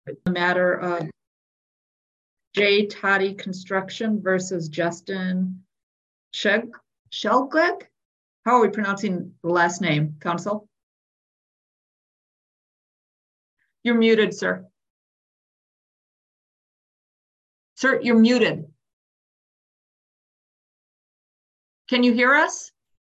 The matter of J. Toddy Construction versus Justin Shelgleg. How are we pronouncing the last name, counsel? You're muted, sir. Sir, you're muted. Can you hear us?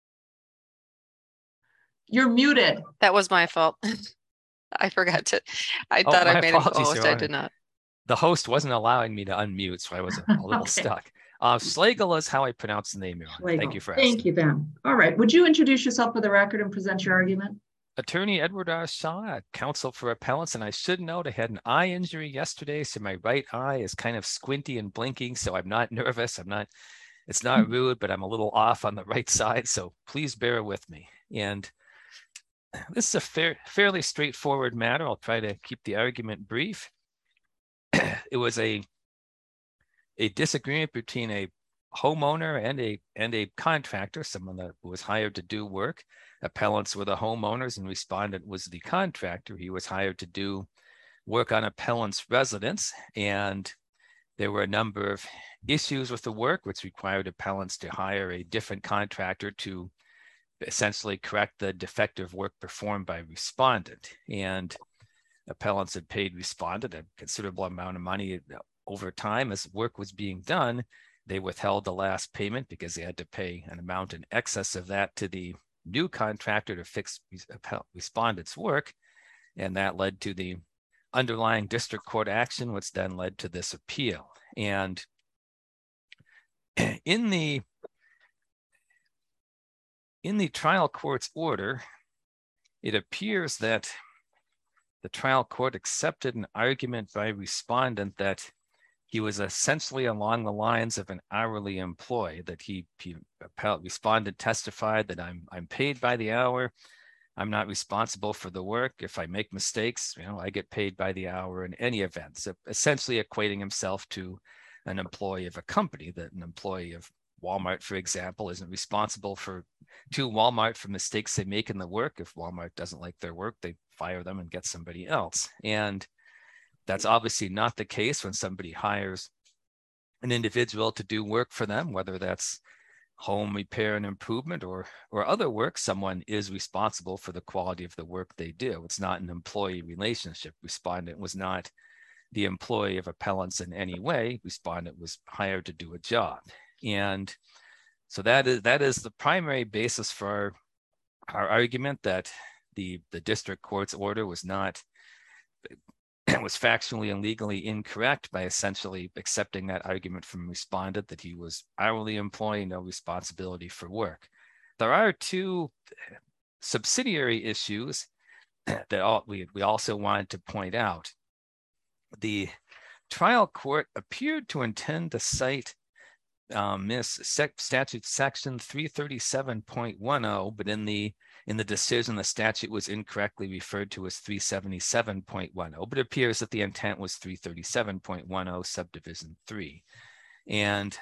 You're muted. That was my fault. I forgot to. I thought I made him co-host. I did not. The host wasn't allowing me to unmute, so I was a little stuck. Schlegel is how I pronounce the name. Thank you for asking. Thank you, Ben. All right. Would you introduce yourself for the record and present your argument? Attorney Edward R. Shaw, counsel for appellants, and I should note I had an eye injury yesterday, so my right eye is kind of squinty and blinking, so I'm not nervous. It's not rude, but I'm a little off on the right side, so please bear with me. And this is a fairly straightforward matter. I'll try to keep the argument brief. It was a disagreement between a homeowner and a contractor, someone that was hired to do work. Appellants were the homeowners and respondent was the contractor. He was hired to do work on appellant's residence, and there were a number of issues with the work which required appellants to hire a different contractor to essentially correct the defective work performed by respondent. And appellants had paid respondent a considerable amount of money over time. As work was being done, they withheld the last payment because they had to pay an amount in excess of that to the new contractor to fix respondent's work. And that led to the underlying district court action, which then led to this appeal. And in the trial court's order, it appears that the trial court accepted an argument by respondent that he was essentially along the lines of an hourly employee, that respondent testified that I'm paid by the hour. I'm not responsible for the work. If I make mistakes, I get paid by the hour in any event. So essentially equating himself to an employee of a company, that an employee of Walmart, for example, isn't responsible to Walmart for mistakes they make in the work. If Walmart doesn't like their work, they fire them and get somebody else. And that's obviously not the case when somebody hires an individual to do work for them, whether that's home repair and improvement or other work. Someone is responsible for the quality of the work they do. It's not an employee relationship. Respondent was not the employee of appellants in any way. Respondent was hired to do a job. And so that is the primary basis for our argument that the district court's order was factually and legally incorrect by essentially accepting that argument from respondent that he was hourly employee, no responsibility for work. There are two subsidiary issues that we also wanted to point out. The trial court appeared to intend to cite statute section 337.10, but in the decision, the statute was incorrectly referred to as 377.10, but it appears that the intent was 337.10 subdivision 3. And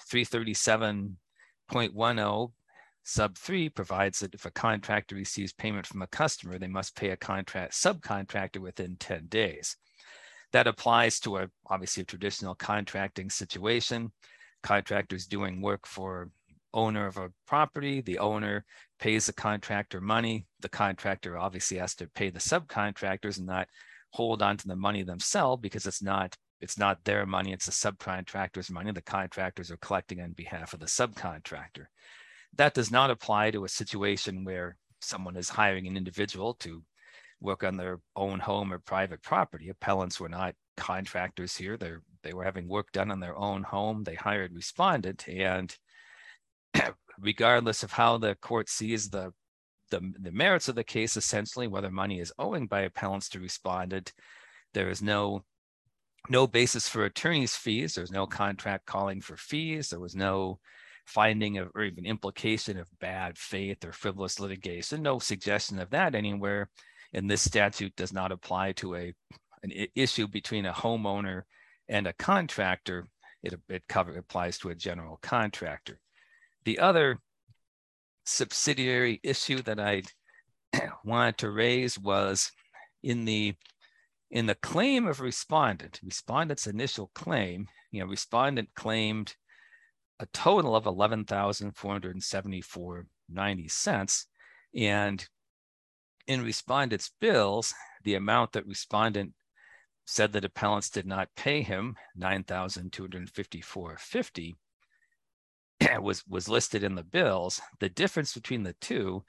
337.10 sub 3 provides that if a contractor receives payment from a customer, they must pay a subcontractor within 10 days. That applies to obviously a traditional contracting situation. Contractors doing work for owner of a property, the owner pays the contractor money. The contractor obviously has to pay the subcontractors and not hold on to the money themselves, because it's not their money, it's the subcontractor's money. The contractors are collecting on behalf of the subcontractor. That does not apply to a situation where someone is hiring an individual to work on their own home or private property. Appellants were not contractors here. They were having work done on their own home. They hired respondent, and regardless of how the court sees the merits of the case, essentially whether money is owing by appellants to respondent, there is no basis for attorney's fees. There's no contract calling for fees. There was no finding of or even implication of bad faith or frivolous litigation. No suggestion of that anywhere. And this statute does not apply to an issue between a homeowner and a contractor. It applies to a general contractor. The other subsidiary issue that I wanted to raise was in the In the claim of respondent's initial claim, respondent claimed a total of $11,474.90. And in respondent's bills, the amount that respondent said that appellants did not pay him, $9,254.50, was listed in the bills. The difference between the two,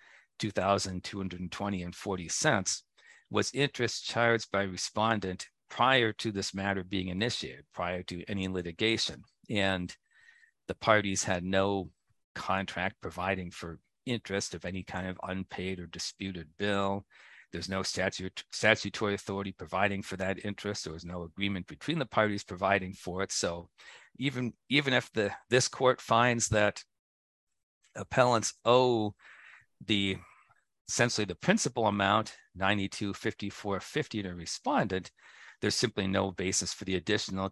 $2,220.40, was interest charged by respondent prior to this matter being initiated, prior to any litigation. And the parties had no contract providing for interest of any kind of unpaid or disputed bill. There's no statutory authority providing for that interest. There was no agreement between the parties providing for it. So even if this court finds that appellants owe essentially the principal amount, $92,54.50 to respondent, there's simply no basis for the additional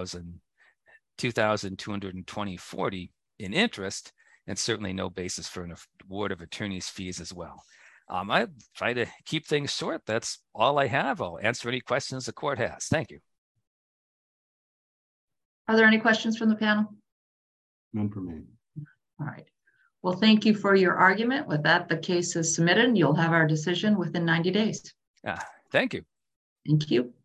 $2,220.40 in interest, and certainly no basis for an award of attorney's fees as well. I try to keep things short. That's all I have. I'll answer any questions the court has. Thank you. Are there any questions from the panel? None for me. All right. Well, thank you for your argument. With that, the case is submitted. You'll have our decision within 90 days. Thank you. Thank you.